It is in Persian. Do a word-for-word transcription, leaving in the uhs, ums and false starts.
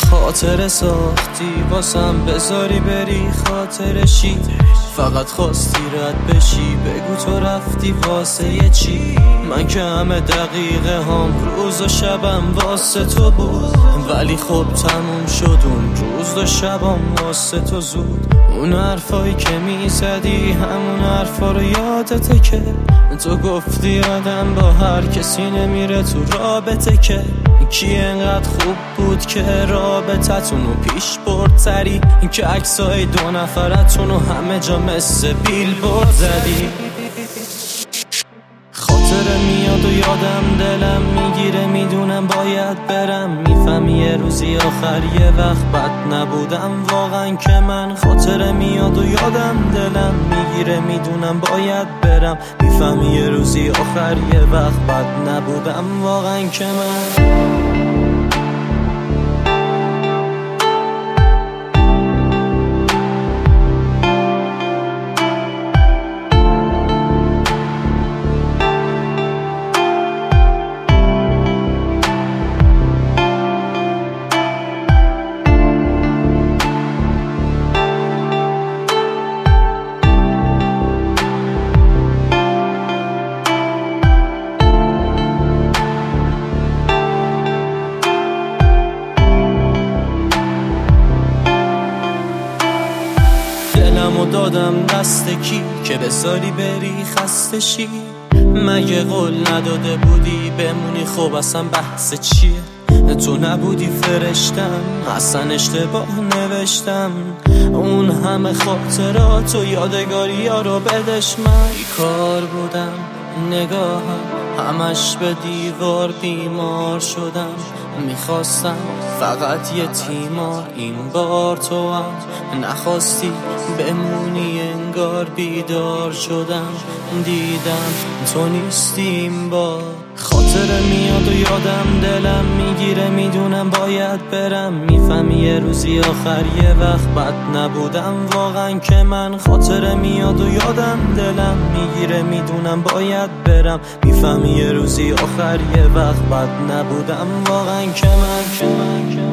خاطر ساختی واسم بذاری بری خاطرشی، فقط خواستی رد بشی بگو تو رفتی واسه یه چی. من که همه دقیقه هم روز و شبم واسه تو بود، ولی خب تموم شد اون روز و شبم واسه تو زود. اون حرفایی که میزدی همون حرفا رو یادته که تو گفتی آدم با هر کسی نمیره تو رابطه، که کی انقدر خوب بود که رابطتونو پیش برد سری، که عکسای دو نفرتونو همه جا مثل بیل برد زدی. خاطره میاد و یادم دلم میگیره، میدونم باید برم، میفهمی یه روزی آخر یه وقت بد نبودم واقعا که من. خاطره میاد و یادم دلم میگیره، میدونم باید برم، میفهمی یه روزی آخر یه وقت بد نبودم واقعا که من. دلمو دادم دست کی که بذاری بری خسته شی، مگه قول نداده بودی بمونی؟ خب اصلا بحث چیه؟ تو نبودی فرشتم، اصلا اشتباه نوشتم. اون همه خاطرات و یادگاری ها رو بدش، من بیکار بودم نگاهم همش به دیوار بیمار شدم. میخواستم فقط یه تیمار، این بار تو هم نخواستی بمونی، انگار بیدار شدم دیدم تو نیستیم با. خاطره میاد و یادم دلم میگیره، میدونم باید برم، میفهمی یه روزی آخر یه وقت بد نبودم واقعا که من. خاطره میاد و یادم دلم میگیره، میدونم باید برم، میفهمی یه روزی آخر یه وقت بد نبودم واقعا که من.